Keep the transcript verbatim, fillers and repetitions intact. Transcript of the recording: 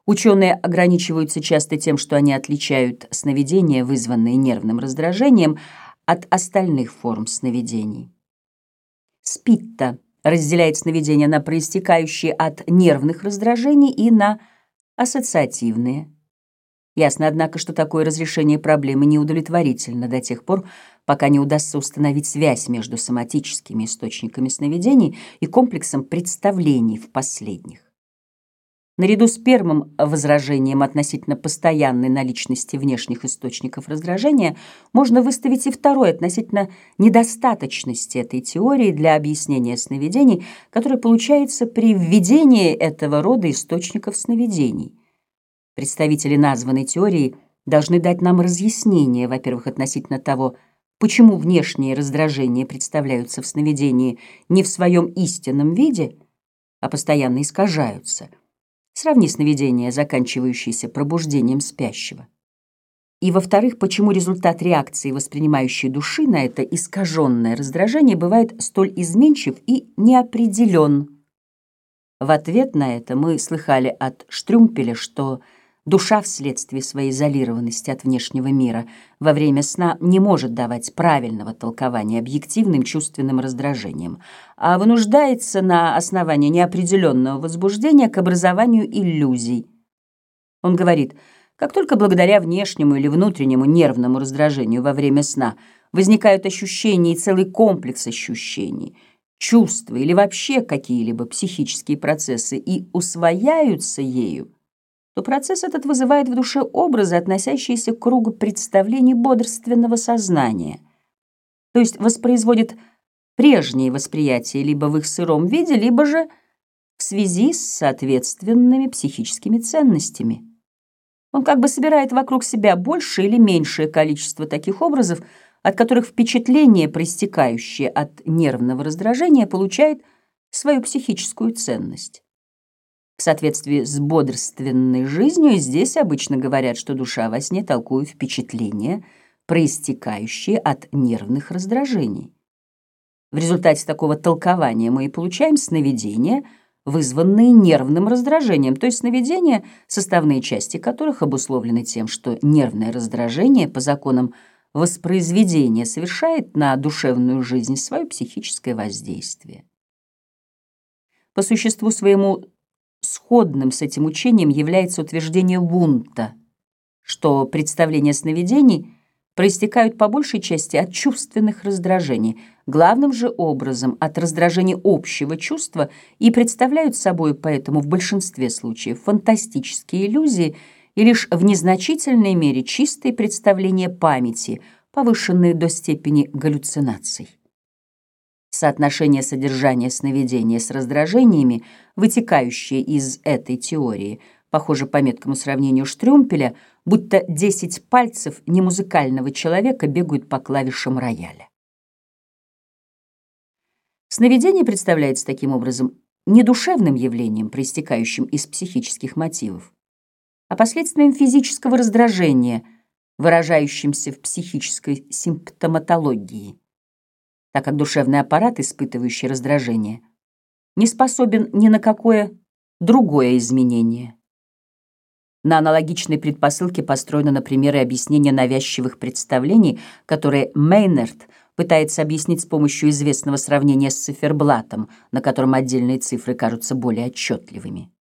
Ученые ограничиваются часто тем, что они отличают сновидения, вызванные нервным раздражением, от остальных форм сновидений. Спитта разделяет сновидения на проистекающие от нервных раздражений и на ассоциативные. Ясно, однако, что такое разрешение проблемы неудовлетворительно до тех пор, пока не удастся установить связь между соматическими источниками сновидений и комплексом представлений в последних. Наряду с первым возражением относительно постоянной наличности внешних источников раздражения можно выставить и второе относительно недостаточности этой теории для объяснения сновидений, которое получается при введении этого рода источников сновидений. Представители названной теории должны дать нам разъяснение, во-первых, относительно того, почему внешние раздражения представляются в сновидении не в своем истинном виде, а постоянно искажаются. Сравни сновидение, заканчивающееся пробуждением спящего. И, во-вторых, почему результат реакции воспринимающей души на это искаженное раздражение бывает столь изменчив и неопределен. В ответ на это мы слыхали от Штрюмпеля, что душа вследствие своей изолированности от внешнего мира во время сна не может давать правильного толкования объективным чувственным раздражениям, а вынуждается на основании неопределенного возбуждения к образованию иллюзий. Он говорит, как только благодаря внешнему или внутреннему нервному раздражению во время сна возникают ощущения и целый комплекс ощущений, чувства или вообще какие-либо психические процессы и усвояются ею, то процесс этот вызывает в душе образы, относящиеся к кругу представлений бодрственного сознания, то есть воспроизводит прежние восприятия либо в их сыром виде, либо же в связи с соответственными психическими ценностями. Он как бы собирает вокруг себя большее или меньшее количество таких образов, от которых впечатление, проистекающее от нервного раздражения, получает свою психическую ценность. В соответствии с бодрственной жизнью здесь обычно говорят, что душа во сне толкует впечатления, проистекающие от нервных раздражений. В результате такого толкования мы и получаем сновидения, вызванные нервным раздражением, то есть сновидения, составные части которых обусловлены тем, что нервное раздражение по законам воспроизведения совершает на душевную жизнь свое психическое воздействие. По существу своему сходным с этим учением является утверждение Вундта, что представления сновидений проистекают по большей части от чувственных раздражений, главным же образом от раздражений общего чувства и представляют собой поэтому в большинстве случаев фантастические иллюзии и лишь в незначительной мере чистые представления памяти, повышенные до степени галлюцинаций. Соотношение содержания сновидения с раздражениями, вытекающее из этой теории, похоже по меткому сравнению Штрюмпеля, будто десять пальцев немузыкального человека бегают по клавишам рояля. Сновидение представляется таким образом не душевным явлением, проистекающим из психических мотивов, а последствием физического раздражения, выражающимся в психической симптоматологии, так как душевный аппарат, испытывающий раздражение, не способен ни на какое другое изменение. На аналогичной предпосылке построено, например, и объяснение навязчивых представлений, которые Мейнард пытается объяснить с помощью известного сравнения с циферблатом, на котором отдельные цифры кажутся более отчетливыми.